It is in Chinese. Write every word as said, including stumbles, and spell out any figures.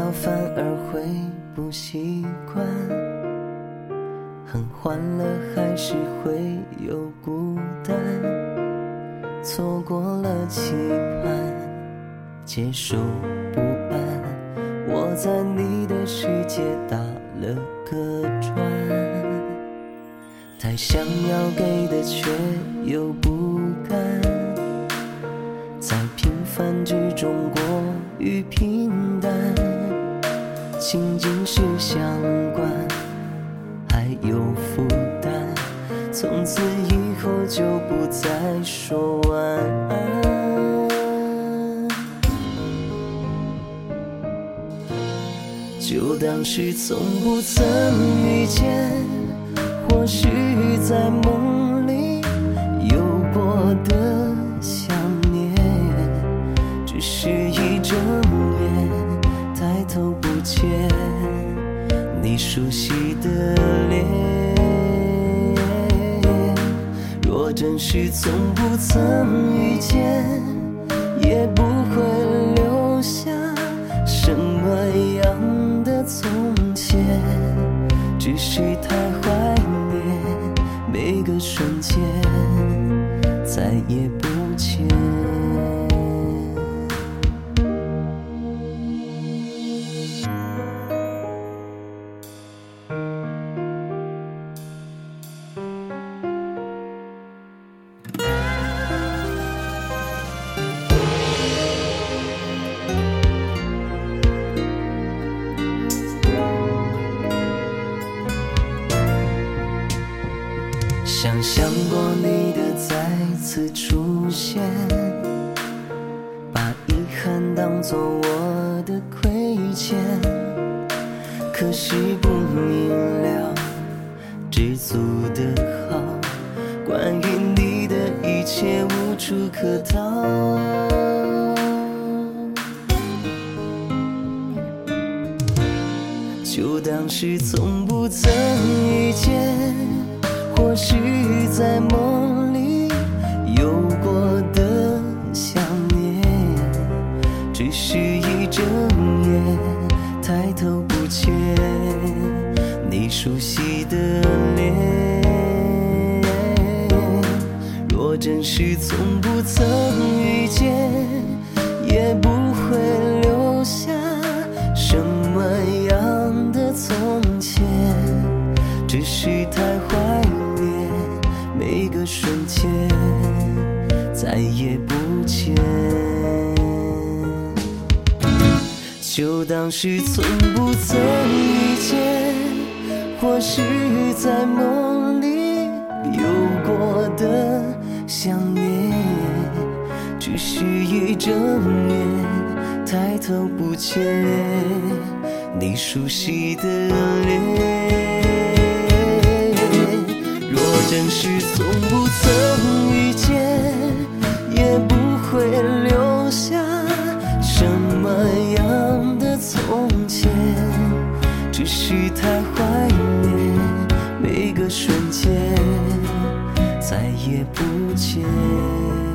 反而会不习惯，很欢乐还是会有孤单，错过了期盼，接受不安，我在你的世界打了个转，太想要给的却又不敢，在平凡之中过于平淡，情景是相关还有负担，从此以后就不再说晚安，就当是从不曾遇见，或许在梦里有过的想念，只是一睁眼抬头不见你熟悉的脸，若真是从不曾遇见，也不会留下什么样的从前，只是太怀念每个瞬间，再也不见。想象过你的再次出现，把遗憾当作我的亏欠，可是不明了，知足的好，关于你的一切无处可逃，就当是从不曾遇见，或许在梦里有过的想念，只是一睁眼抬头不见你熟悉的脸，若真是从不曾遇见，也不会留下什么样的从前，只是太怀念每个瞬间，再也不见，就当是从不曾遇见，或许在梦里有过的想念，只是一睁眼抬头不见你熟悉的脸，真是从不曾遇见，也不会留下什么样的从前，只是太怀念每个瞬间，再也不见。